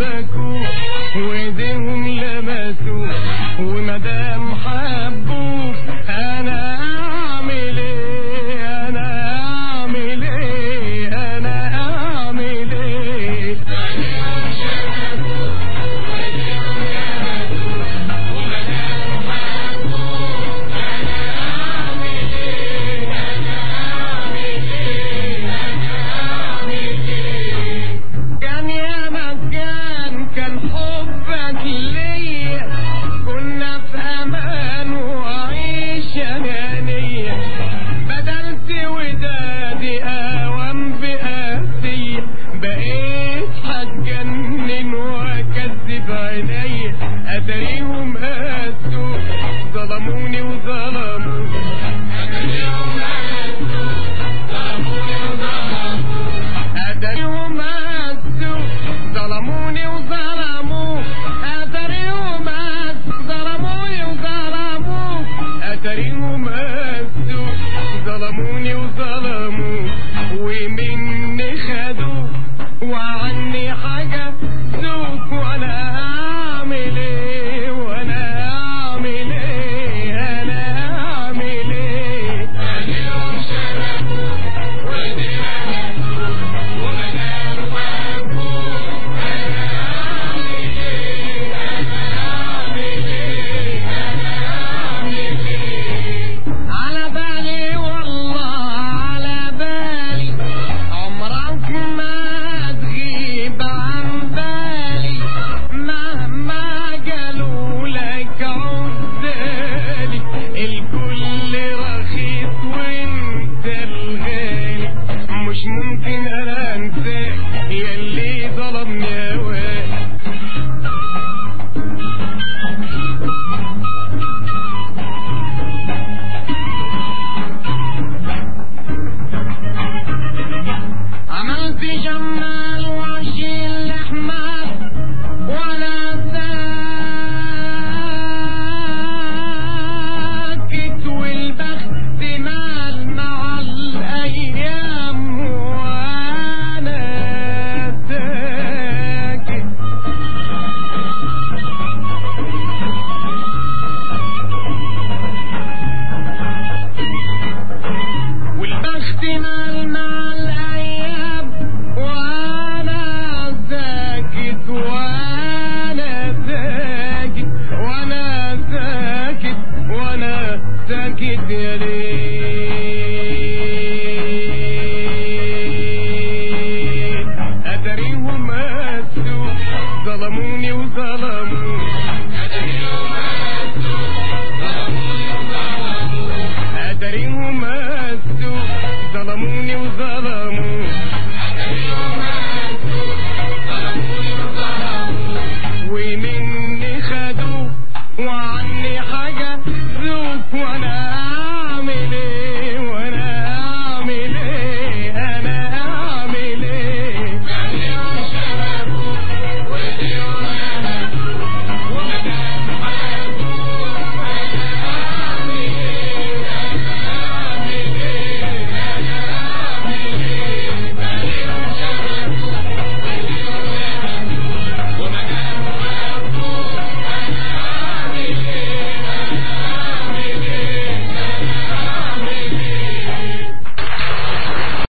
بكوا وايديهم لمسوا ومدام حبوك انا اعمل ايه انا اعمل ايه انا اعمل ايه كان حبك ليا كنا في امان وعيش انانية بدلت ودادي اوام بقاسية بقيت هتجنن واكذب عينيا اتاريهم قاسوا ظلموني وظلموا اتاريهم قاسوا ظلموني وظلموا اتاريهم قاسوا ظلموني وظلموا اتاريهم ظلموني وظلموا اتاريهم قاسوا ظلموني وظلموا ومني خدوا وعني حاجة ذوق وانا اعمل ايه وانا اعمل ايه انا اعمل ايه اتاريهم شربوا ودي لمسوا ومدام وابوك على بالي والله على بالي عمرك ما تغيب عن بالي مهما قالوا لك عزالي الكل رخيص وانت الغالي مش ممكن انا انساك ياللي ظلمني هواك عملت جمال واشيل الاحمال وانا ساكت والبخت مال مع الايام وانا ساكت والبخت مال مع الايام وانا ساكت وانا ساكت وانا ساكت وانا ساكت يا ليل اتاريهم قاسوا ظلموني وظلموا